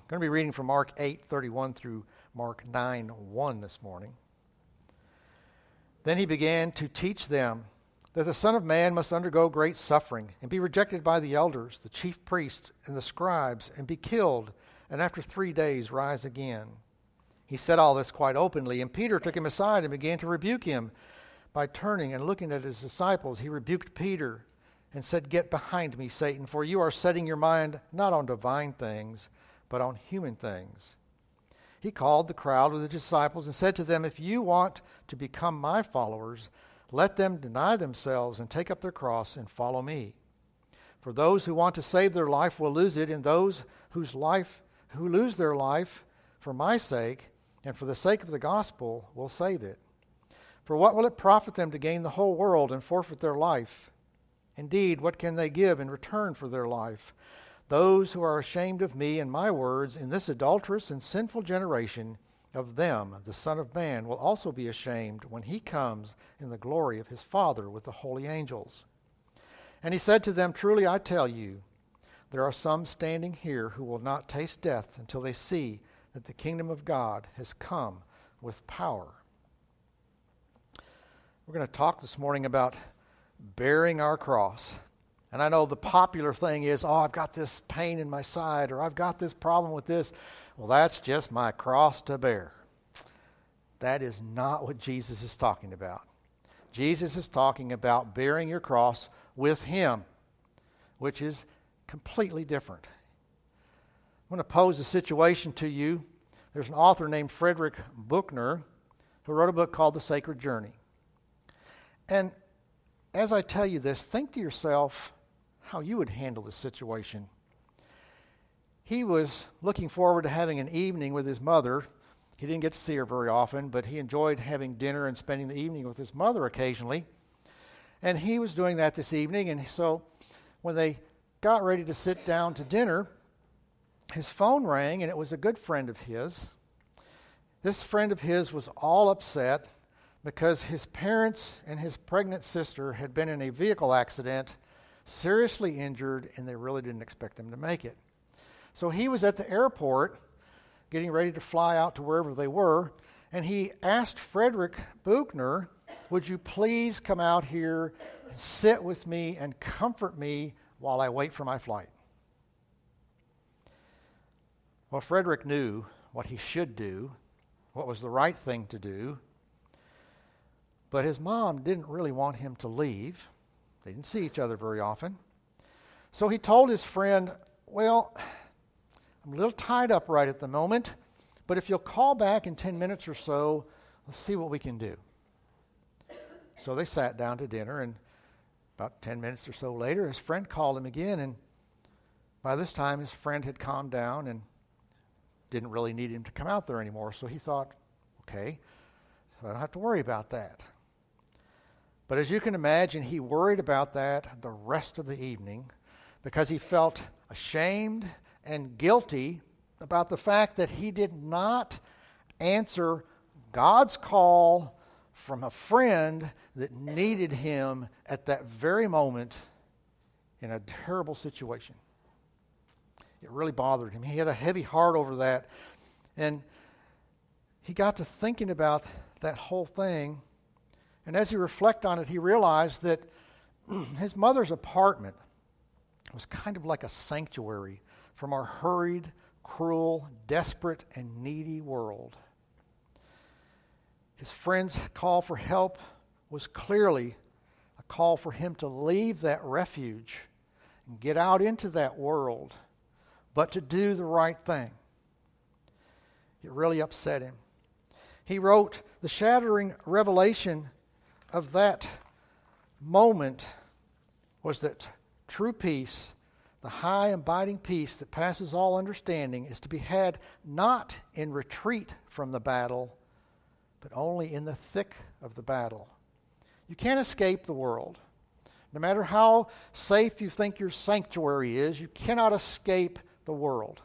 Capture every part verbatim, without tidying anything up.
I'm going to be reading from Mark eight thirty-one through Mark nine one this morning. Then he began to teach them that the Son of Man must undergo great suffering and be rejected by the elders, the chief priests, and the scribes, and be killed, and after three days rise again. He said all this quite openly, and Peter took him aside and began to rebuke him. By turning and looking at his disciples, he rebuked Peter and said, "Get behind me, Satan, for you are setting your mind not on divine things, but on human things." He called the crowd with the disciples and said to them, "If you want to become my followers, let them deny themselves and take up their cross and follow me. For those who want to save their life will lose it, and those whose life who lose their life for my sake and for the sake of the gospel will save it. For what will it profit them to gain the whole world and forfeit their life? Indeed, what can they give in return for their life? Those who are ashamed of me and my words in this adulterous and sinful generation, of them the Son of Man will also be ashamed when he comes in the glory of his Father with the holy angels." And he said to them, "Truly I tell you, there are some standing here who will not taste death until they see that the kingdom of God has come with power." We're going to talk this morning about bearing our cross. And I know the popular thing is, oh, I've got this pain in my side, or I've got this problem with this. Well, that's just my cross to bear. That is not what Jesus is talking about. Jesus is talking about bearing your cross with him, which is completely different. I'm going to pose a situation to you. There's an author named Frederick Buechner who wrote a book called The Sacred Journey. And as I tell you this, think to yourself how you would handle this situation. He was looking forward to having an evening with his mother. He didn't get to see her very often, but he enjoyed having dinner and spending the evening with his mother occasionally. And he was doing that this evening, and so when they got ready to sit down to dinner, his phone rang, and it was a good friend of his. This friend of his was all upset because his parents and his pregnant sister had been in a vehicle accident, seriously injured, and they really didn't expect them to make it. So he was at the airport getting ready to fly out to wherever they were, and he asked Frederick Buechner, "Would you please come out here and sit with me and comfort me while I wait for my flight?" Well, Frederick knew what he should do, what was the right thing to do, but his mom didn't really want him to leave. They didn't see each other very often. So he told his friend, "Well, I'm a little tied up right at the moment, but if you'll call back in ten minutes or so, let's see what we can do." So they sat down to dinner, and about ten minutes or so later, his friend called him again, and by this time his friend had calmed down and didn't really need him to come out there anymore. So he thought, okay, so I don't have to worry about that. But as you can imagine, he worried about that the rest of the evening because he felt ashamed and guilty about the fact that he did not answer God's call from a friend that needed him at that very moment in a terrible situation. It really bothered him. He had a heavy heart over that. And he got to thinking about that whole thing. And as he reflected on it, he realized that his mother's apartment was kind of like a sanctuary from our hurried, cruel, desperate, and needy world. His friend's call for help was clearly a call for him to leave that refuge and get out into that world, but to do the right thing. It really upset him. He wrote, "The shattering revelation of that moment was that true peace, the high abiding peace that passes all understanding, is to be had not in retreat from the battle, but only in the thick of the battle." You can't escape the world. No matter how safe you think your sanctuary is, you cannot escape the world.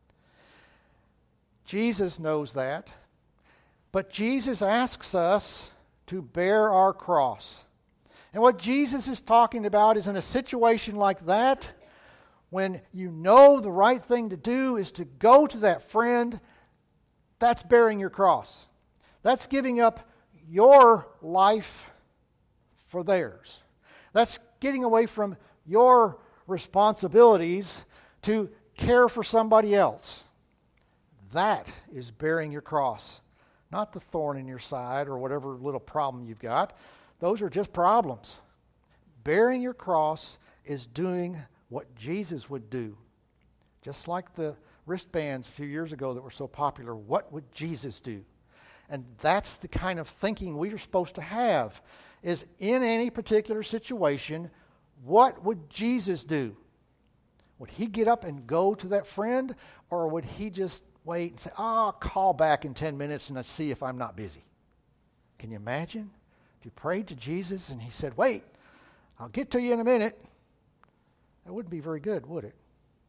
Jesus knows that. But Jesus asks us to bear our cross. And what Jesus is talking about is in a situation like that, when you know the right thing to do is to go to that friend, that's bearing your cross. That's giving up your life for theirs. That's getting away from your responsibilities to care for somebody else. That is bearing your cross. Not the thorn in your side or whatever little problem you've got. Those are just problems. Bearing your cross is doing what Jesus would do. Just like the wristbands a few years ago that were so popular, what would Jesus do? And that's the kind of thinking we are supposed to have, is in any particular situation, what would Jesus do? Would he get up and go to that friend, or would he just wait and say, oh, I'll call back in ten minutes and let's see if I'm not busy? Can you imagine? If you prayed to Jesus and he said, wait, I'll get to you in a minute. That wouldn't be very good, would it?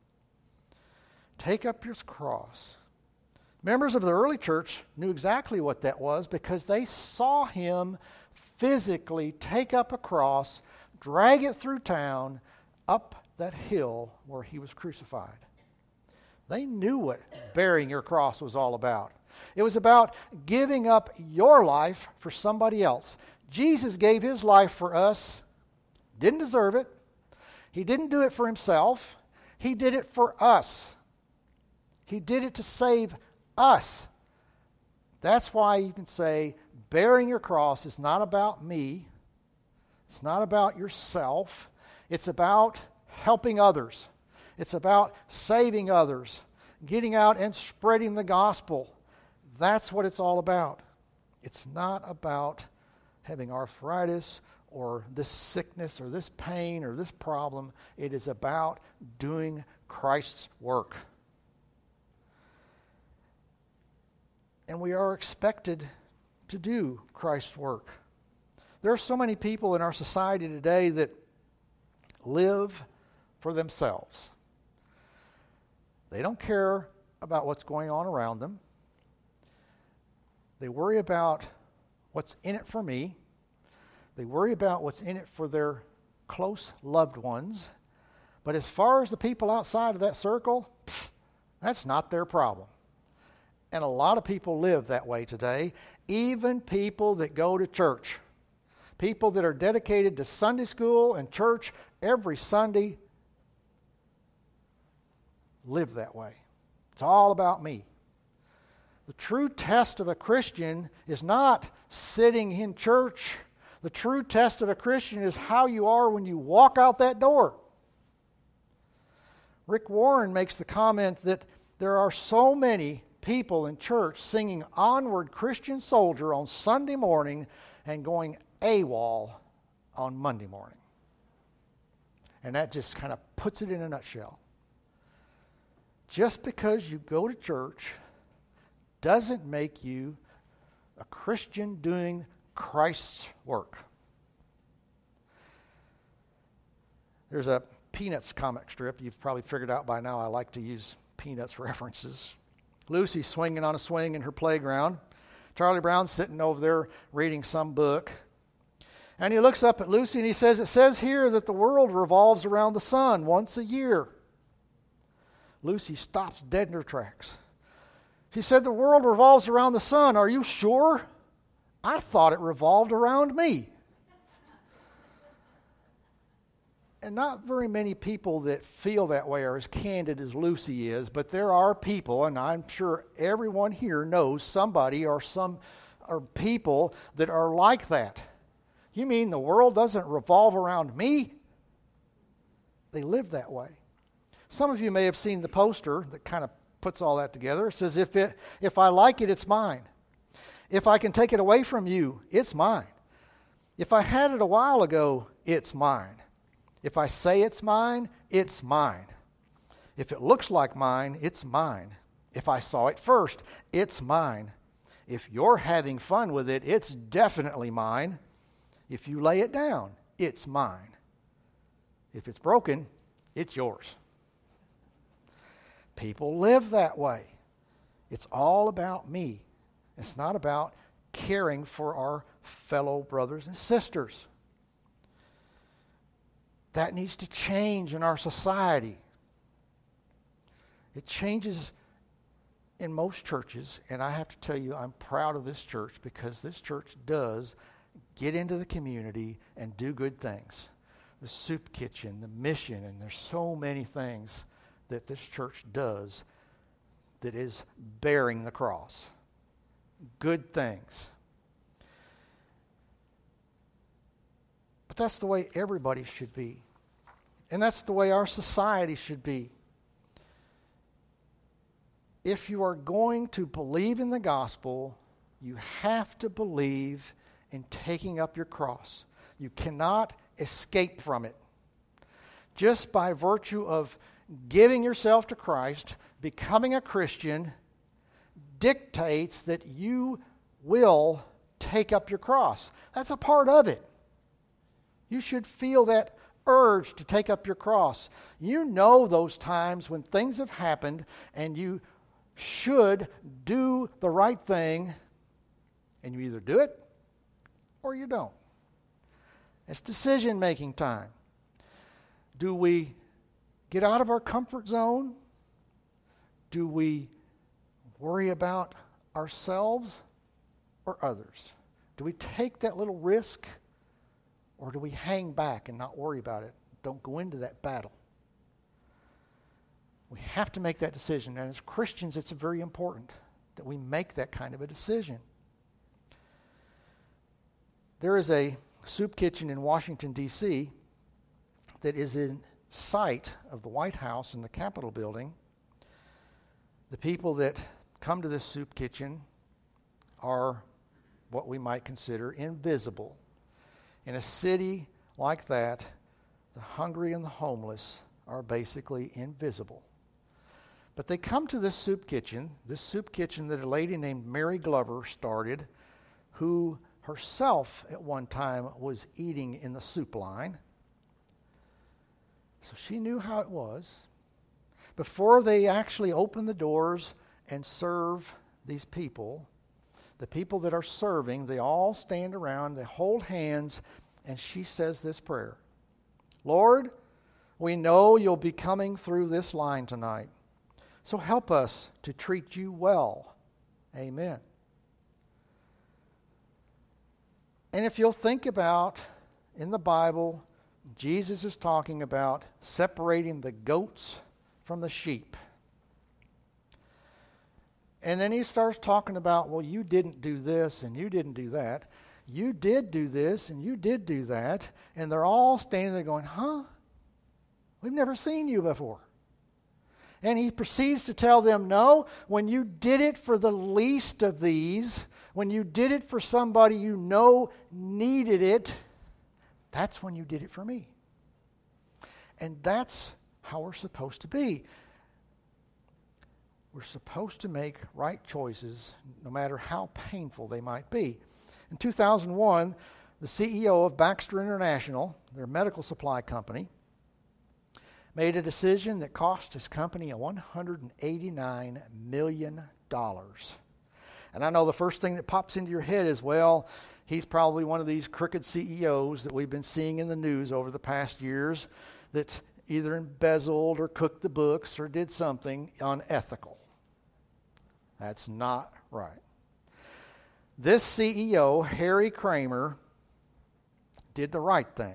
Take up your cross. Members of the early church knew exactly what that was because they saw him physically take up a cross, drag it through town, up that hill where he was crucified. They knew what bearing your cross was all about. It was about giving up your life for somebody else. Jesus gave his life for us, didn't deserve it. He didn't do it for himself. He did it for us. He did it to save us. That's why you can say bearing your cross is not about me. It's not about yourself. It's about helping others. It's about saving others, getting out and spreading the gospel. That's what it's all about. It's not about having arthritis or this sickness or this pain or this problem. It is about doing Christ's work. And we are expected to do Christ's work. There are so many people in our society today that live for themselves. They don't care about what's going on around them. They worry about what's in it for me. They worry about what's in it for their close loved ones. But as far as the people outside of that circle, pfft, that's not their problem. And a lot of people live that way today, even people that go to church. People that are dedicated to Sunday school and church every Sunday live that way. It's all about me. The true test of a Christian is not sitting in church. The true test of a Christian is how you are when you walk out that door. Rick Warren makes the comment that there are so many people in church singing Onward Christian Soldier on Sunday morning and going AWOL on Monday morning. And that just kind of puts it in a nutshell. Just because you go to church doesn't make you a Christian doing Christ's work. There's a Peanuts comic strip. You've probably figured out by now I like to use Peanuts references. Lucy's swinging on a swing in her playground. Charlie Brown's sitting over there reading some book. And he looks up at Lucy and he says, it says here that the world revolves around the sun once a year. Lucy stops dead in her tracks. She said, the world revolves around the sun. Are you sure? I thought it revolved around me. And not very many people that feel that way are as candid as Lucy is, but there are people, and I'm sure everyone here knows somebody or some or people that are like that. You mean the world doesn't revolve around me? They live that way. Some of you may have seen the poster that kind of puts all that together. It says, if it, if I like it, it's mine. If I can take it away from you, it's mine. If I had it a while ago, it's mine. If I say it's mine, it's mine. If it looks like mine, it's mine. If I saw it first, it's mine. If you're having fun with it, it's definitely mine. If you lay it down, it's mine. If it's broken, it's yours. People live that way. It's all about me. It's not about caring for our fellow brothers and sisters. That needs to change in our society. It changes in most churches, and I have to tell you, I'm proud of this church because this church does get into the community and do good things. The soup kitchen, the mission, and there's so many things that this church does that is bearing the cross. Good things. But that's the way everybody should be. And that's the way our society should be. If you are going to believe in the gospel, you have to believe in taking up your cross. You cannot escape from it. Just by virtue of giving yourself to Christ, becoming a Christian, dictates that you will take up your cross. That's a part of it. You should feel that urge to take up your cross. You know those times when things have happened and you should do the right thing, and you either do it or you don't. It's decision-making time. Do we get out of our comfort zone? Do we worry about ourselves or others? Do we take that little risk, or do we hang back and not worry about it? Don't go into that battle. We have to make that decision. And as Christians, it's very important that we make that kind of a decision. There is a soup kitchen in Washington, D C that is in sight of the White House and the Capitol building. The people that come to this soup kitchen are what we might consider invisible. In a city like that, the hungry and the homeless are basically invisible. But they come to this soup kitchen, this soup kitchen that a lady named Mary Glover started, who herself at one time was eating in the soup line. So she knew how it was. Before they actually open the doors and serve these people, the people that are serving, they all stand around, they hold hands, and she says this prayer. Lord, we know you'll be coming through this line tonight. So help us to treat you well. Amen. And if you'll think about, in the Bible, Jesus is talking about separating the goats from the sheep. And then he starts talking about, well, you didn't do this and you didn't do that. You did do this and you did do that. And they're all standing there going, huh? We've never seen you before. And he proceeds to tell them, no, when you did it for the least of these, when you did it for somebody you know needed it, that's when you did it for me. And that's how we're supposed to be. We're supposed to make right choices, no matter how painful they might be. In two thousand one, the C E O of Baxter International, their medical supply company, made a decision that cost his company one hundred eighty-nine million dollars. And I know the first thing that pops into your head is, well, he's probably one of these crooked C E Os that we've been seeing in the news over the past years that either embezzled or cooked the books or did something unethical. That's not right. This C E O, Harry Kramer, did the right thing.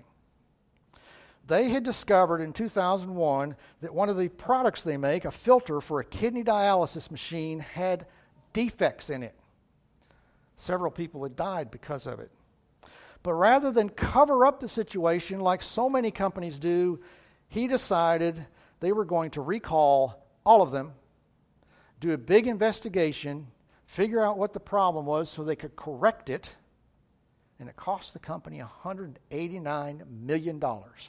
They had discovered in two thousand one that one of the products they make, a filter for a kidney dialysis machine, had defects in it. Several people had died because of it. But rather than cover up the situation like so many companies do, he decided they were going to recall all of them, do a big investigation, figure out what the problem was so they could correct it, and it cost the company one hundred eighty-nine million dollars.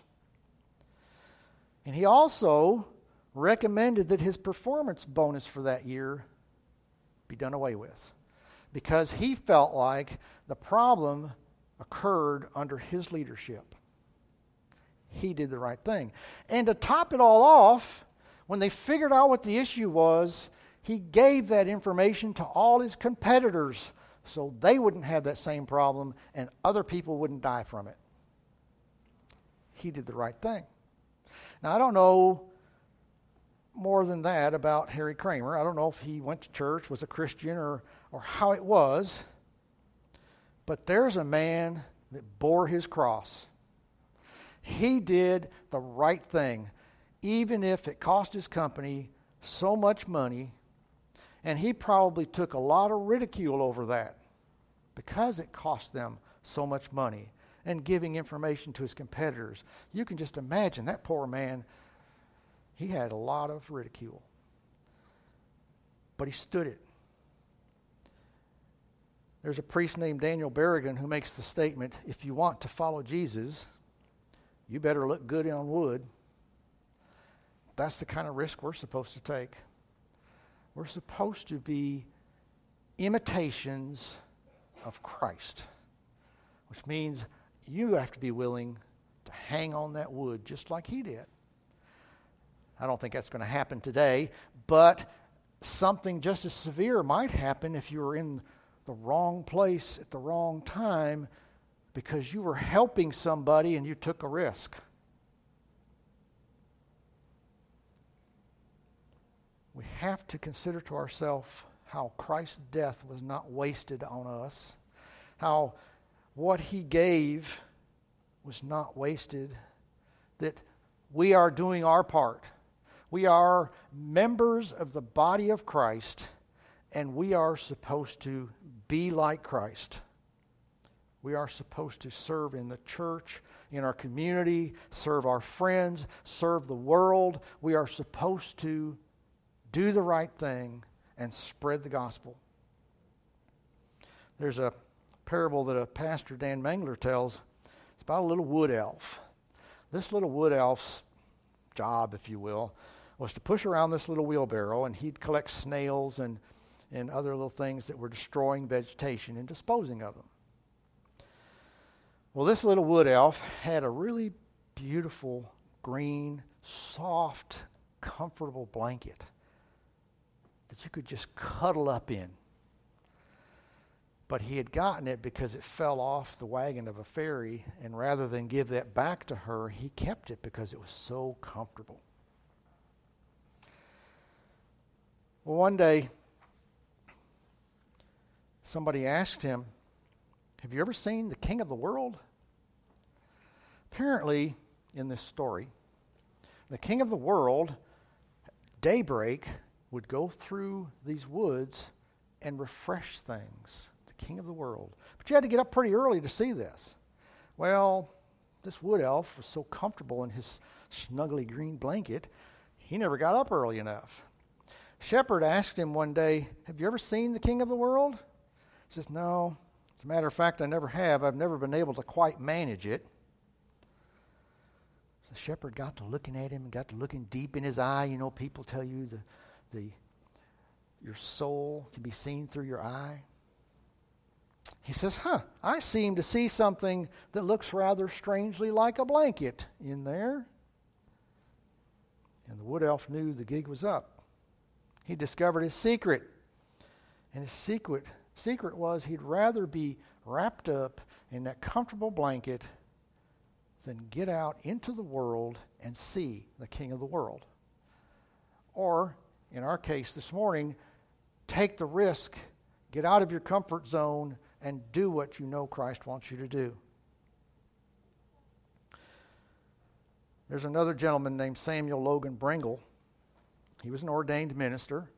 And he also recommended that his performance bonus for that year be done away with, because he felt like the problem occurred under his leadership. He did the right thing. And to top it all off, when they figured out what the issue was, he gave that information to all his competitors so they wouldn't have that same problem and other people wouldn't die from it. He did the right thing. Now, I don't know more than that about Harry Kramer. I don't know if he went to church, was a Christian, or, or how it was. But there's a man that bore his cross. He did the right thing, even if it cost his company so much money. And he probably took a lot of ridicule over that because it cost them so much money and giving information to his competitors. You can just imagine that poor man, he had a lot of ridicule. But he stood it. There's a priest named Daniel Berrigan who makes the statement, if you want to follow Jesus, you better look good on wood. That's the kind of risk we're supposed to take. We're supposed to be imitations of Christ, which means you have to be willing to hang on that wood just like he did. I don't think that's going to happen today, but something just as severe might happen if you were in the wrong place at the wrong time because you were helping somebody and you took a risk. We have to consider to ourselves how Christ's death was not wasted on us, how what he gave was not wasted, that we are doing our part. We are members of the body of Christ, and we are supposed to be like Christ. We are supposed to serve in the church, in our community, serve our friends, serve the world. We are supposed to do the right thing and spread the gospel. There's a parable that a pastor, Dan Mangler, tells. It's about a little wood elf. This little wood elf's job, if you will, was to push around this little wheelbarrow, and he'd collect snails and, and other little things that were destroying vegetation and disposing of them. Well, this little wood elf had a really beautiful, green, soft, comfortable blanket that you could just cuddle up in. But he had gotten it because it fell off the wagon of a fairy, and rather than give that back to her, he kept it because it was so comfortable. Well, one day, somebody asked him, have you ever seen the King of the World? Apparently, in this story, the King of the World, daybreak, would go through these woods and refresh things. The King of the World. But you had to get up pretty early to see this. Well, this wood elf was so comfortable in his snuggly green blanket, he never got up early enough. Shepherd asked him one day, have you ever seen the King of the World? He says, no. As a matter of fact, I never have. I've never been able to quite manage it. So the shepherd got to looking at him and got to looking deep in his eye. You know, people tell you the, the your soul can be seen through your eye. He says, huh, I seem to see something that looks rather strangely like a blanket in there. And the wood elf knew the gig was up. He discovered his secret. And his secret secret was he'd rather be wrapped up in that comfortable blanket than get out into the world and see the King of the World. Or, in our case this morning, take the risk, get out of your comfort zone, and do what you know Christ wants you to do. There's another gentleman named Samuel Logan Bringle. He was an ordained minister.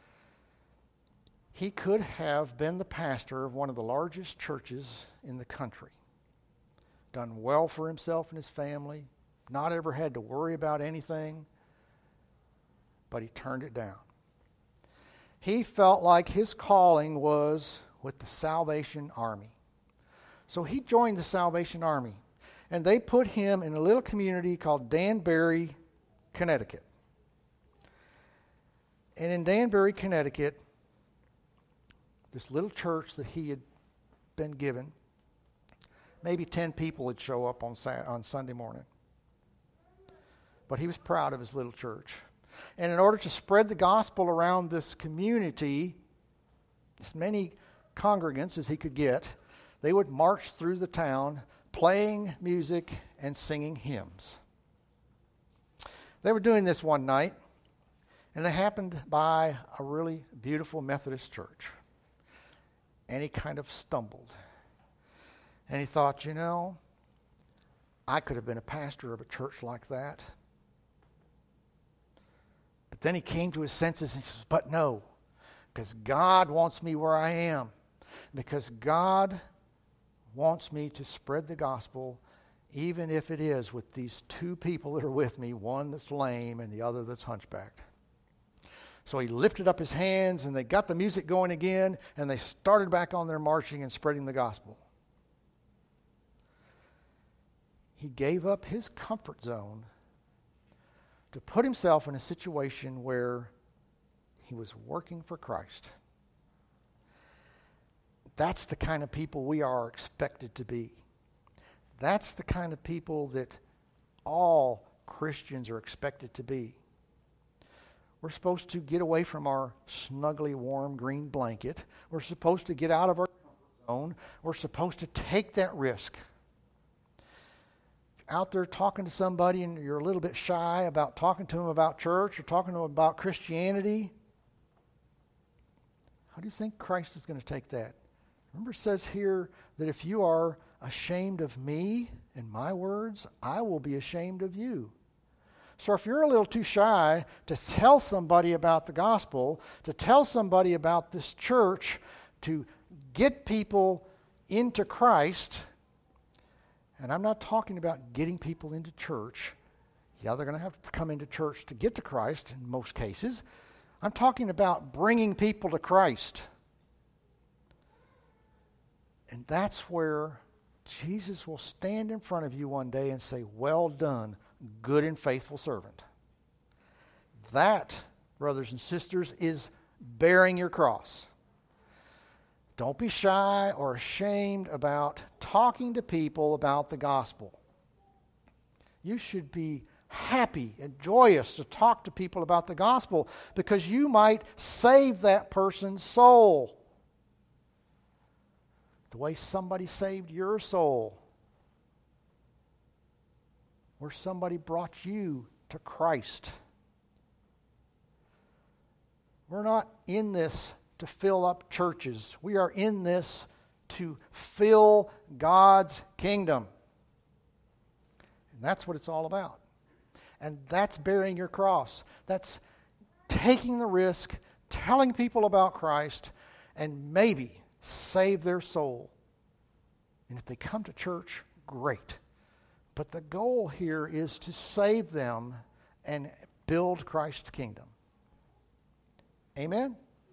He could have been the pastor of one of the largest churches in the country. Done well for himself and his family. Not ever had to worry about anything. But he turned it down. He felt like his calling was with the Salvation Army. So he joined the Salvation Army. And they put him in a little community called Danbury, Connecticut. And in Danbury, Connecticut, this little church that he had been given, maybe ten people would show up on on Sunday morning. But he was proud of his little church. And in order to spread the gospel around this community, as many congregants as he could get, they would march through the town playing music and singing hymns. They were doing this one night, And they happened by a really beautiful Methodist church. And he kind of stumbled. And he thought, you know, I could have been a pastor of a church like that. But then he came to his senses and he says, but no, because God wants me where I am. Because God wants me to spread the gospel, even if it is with these two people that are with me, one that's lame and the other that's hunchbacked. So he lifted up his hands and they got the music going again and they started back on their marching and spreading the gospel. He gave up his comfort zone to put himself in a situation where he was working for Christ. That's the kind of people we are expected to be. That's the kind of people that all Christians are expected to be. We're supposed to get away from our snugly warm green blanket. We're supposed to get out of our comfort zone. We're supposed to take that risk. Out there talking to somebody and you're a little bit shy about talking to them about church or talking to them about Christianity, how do you think Christ is going to take that? Remember, it says here that if you are ashamed of me and my words, I will be ashamed of you. So if you're a little too shy to tell somebody about the gospel, to tell somebody about this church, to get people into Christ, and I'm not talking about getting people into church. Yeah, they're going to have to come into church to get to Christ in most cases. I'm talking about bringing people to Christ. And that's where Jesus will stand in front of you one day and say, well done, good and faithful servant. That, brothers and sisters, is bearing your cross. Don't be shy or ashamed about talking to people about the gospel. You should be happy and joyous to talk to people about the gospel because you might save that person's soul. The way somebody saved your soul. Where somebody brought you to Christ. We're not in this to fill up churches. We are in this to fill God's kingdom. And that's what it's all about. And that's bearing your cross. That's taking the risk, telling people about Christ, and maybe save their soul. And if they come to church, great. But the goal here is to save them and build Christ's kingdom. Amen?